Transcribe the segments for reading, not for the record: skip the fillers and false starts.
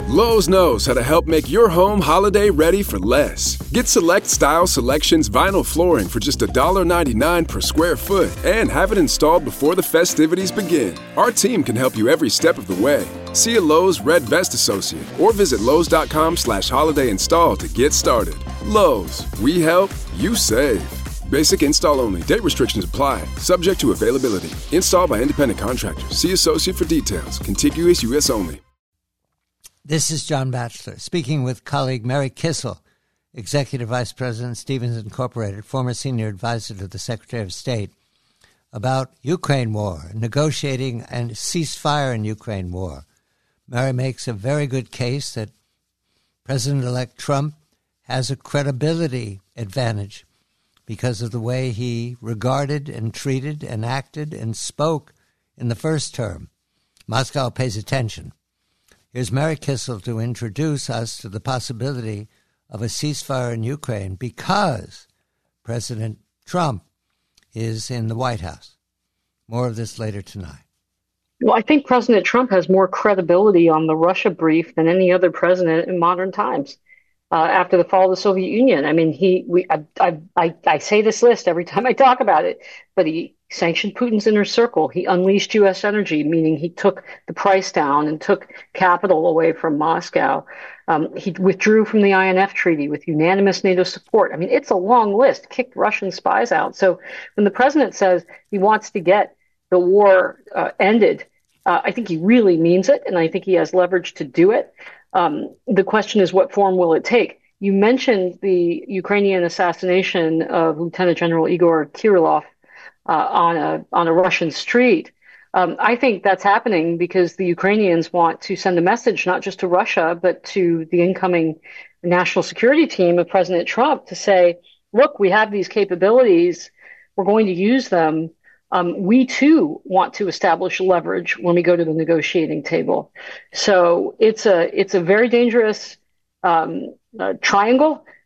Lowe's knows how to help make your home holiday ready for less. Get Select Style Selections vinyl flooring for just $1.99 per square foot and have it installed before the festivities begin. Our team can help you every step of the way. See a Lowe's Red Vest associate or visit Lowe's.com/holiday install to get started. Lowe's, we help, you save. Basic install only. Date restrictions apply. Subject to availability. Installed by independent contractors. See associate for details. Contiguous U.S. only. This is John Batchelor speaking with colleague Mary Kissel, Executive Vice President, Stevens Incorporated, former senior advisor to the Secretary of State, about Ukraine war, negotiating and ceasefire in Ukraine war. Mary makes a very good case that President-elect Trump has a credibility advantage because of the way he regarded and treated and acted and spoke in the first term. Moscow pays attention. Here's Mary Kissel to introduce us to the possibility of a ceasefire in Ukraine because President Trump is in the White House. More of this later tonight. Well, I think President Trump has more credibility on the Russia brief than any other president in modern times. After the fall of the Soviet Union, I mean, I say this list every time I talk about it, but he sanctioned Putin's inner circle. He unleashed U.S. energy, meaning he took the price down and took capital away from Moscow. He withdrew from the INF Treaty with unanimous NATO support. I mean, it's a long list, kicked Russian spies out. So when the president says he wants to get the war ended, I think he really means it, and I think he has leverage to do it. The question is, what form will it take? You mentioned the Ukrainian assassination of Lieutenant General Igor Kirillov on a Russian street. I think that's happening because the Ukrainians want to send a message not just to Russia, but to the incoming national security team of President Trump to say, look, we have these capabilities. We're going to use them. We, too, want to establish leverage when we go to the negotiating table. So it's a very dangerous triangle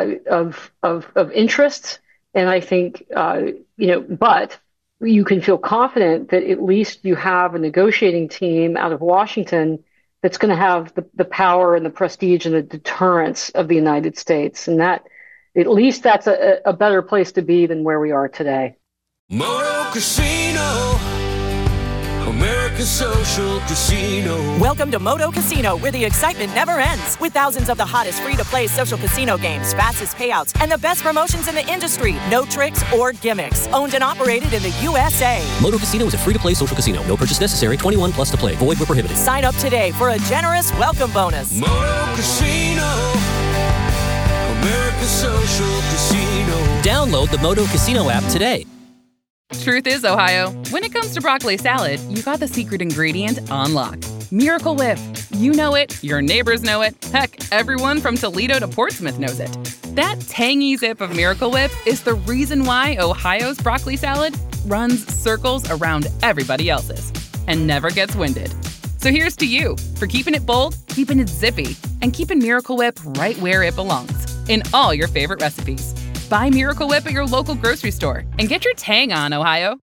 of interests. And I think, but you can feel confident that at least you have a negotiating team out of Washington that's going to have the power and the prestige and the deterrence of the United States. And that, at least that's a better place to be than where we are today. Moto Casino, America's social casino. Welcome to Moto Casino, where the excitement never ends. With thousands of the hottest free-to-play social casino games, fastest payouts, and the best promotions in the industry. No tricks or gimmicks. Owned and operated in the USA. Moto Casino is a free-to-play social casino. No purchase necessary. 21 plus to play. Void where prohibited. Sign up today for a generous welcome bonus. Moto Casino, America's social casino. Download the Moto Casino app today. Truth is, Ohio, when it comes to broccoli salad, you got the secret ingredient on lock. Miracle Whip. You know it, your neighbors know it, heck, everyone from Toledo to Portsmouth knows it. That tangy zip of Miracle Whip is the reason why Ohio's broccoli salad runs circles around everybody else's and never gets winded. So here's to you for keeping it bold, keeping it zippy, and keeping Miracle Whip right where it belongs, in all your favorite recipes. Buy Miracle Whip at your local grocery store and get your tang on, Ohio.